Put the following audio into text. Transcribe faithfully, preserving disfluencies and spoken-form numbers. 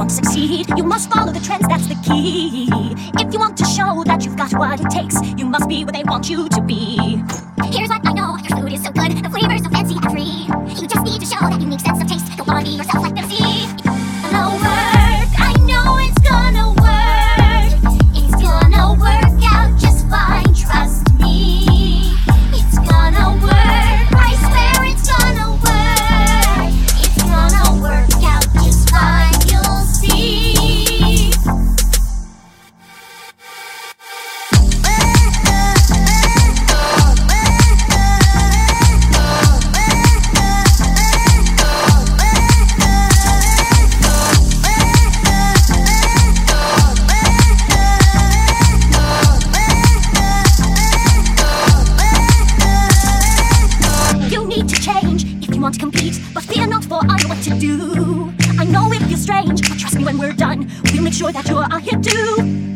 want to succeed, you must follow the trends, that's the key. If you want to show that you've got what it takes, you must be what they want you to be. Here's what I know, your food is so good, the flavor's so fancy and free. You just need to show that unique sense of taste. Go on, be yourself like Pepsi. It'll work, I know it's gonna work. It's gonna work out just fine, trust me. It's gonna work, I swear it's gonna work. It's gonna work out just fine, you'll see. Want to compete, but fear not, for I know what to do. I know it feels strange, but trust me when we're done, we'll make sure that you're a hit too.